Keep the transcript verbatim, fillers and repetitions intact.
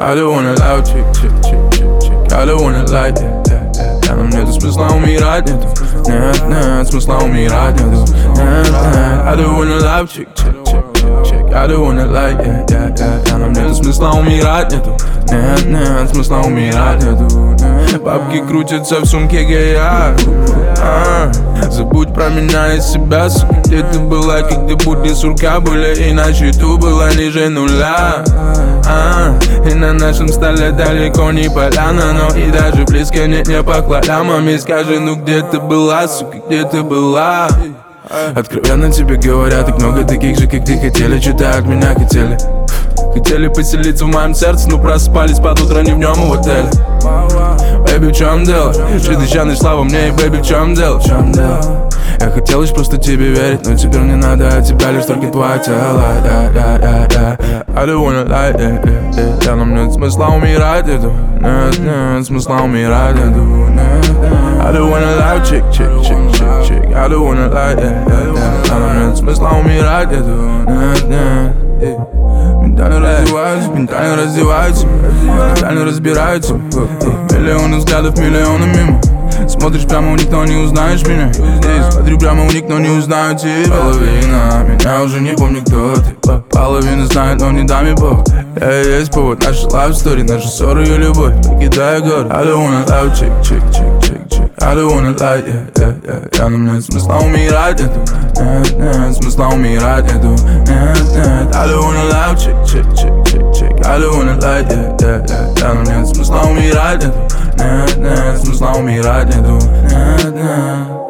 I don't wanna lie, chick, chick, chick, chick, chick. I don't wanna lie, yeah, yeah, yeah. Рядом нету смысла умирать, нету. Нет, нет, смысла умирать, нету. Нет, нет. I don't wanna lie, chick, chick, chick, chick, chick. I don't wanna lie, yeah, yeah, yeah. Рядом нету смысла умирать, нету. Нет, нет, смысла умирать, нету. Бабки крутятся в сумке, где я. А, забудь про меня и себя, сука. Где ты была, когда будни сурка были, и на счету была ниже нуля. А, и на нашем столе далеко не поляна, но и даже близко нет не поклада. Маме скажи, ну где ты была, сука, где ты была? Откровенно тебе говорят, так много таких же, как ты хотели, что-то от меня хотели. Хотели поселиться в моем сердце, но проспались под утро не в нем, а в отеле. Бэйби, в чем дело? Что ты сейчас нашла во мне, и бэйби, в чем дело? В чем дело? Я хотел лишь просто тебе верить, но теперь мне надо от тебя лишь только твое тело. Yeah, yeah, yeah, yeah. I don't wanna lie, yeah, yeah, yeah. Рядом нет смысла умирать, нету. Нет, нет, смысла умирать, нету. I don't wanna lie, chick, chick, chick, chick, chick. I don't wanna lie, yeah, yeah, yeah. Рядом нет смысла умирать, нету. Нет, нет. Ментально раздеваются, ментально раздеваются, ментально разбираются. Миллионы взглядов, миллионы мимо. Смотришь прямо, никто не узнаешь меня. Здесь смотрю прямо, никто не узнает тебя. Половина меня уже не помню, кто ты. Половина знает, но не дам ей повод. Я и есть повод, наша love story, наша ссора и любовь. Покидая город. I don't wanna lie, chick, chick, chick, chick, chick. I don't wanna lie, yeah, yeah, yeah. Рядом нет смысла умирать, нету. Нет, нет, смысла умирать, нету. Нет, нет. I don't wanna lie, chick, chick, chick, chick, chick. I don't wanna lie, yeah, yeah, yeah. Рядом нет смысла умирать, нету. Нет, нет, смысла умирать, нету. Нет, нет.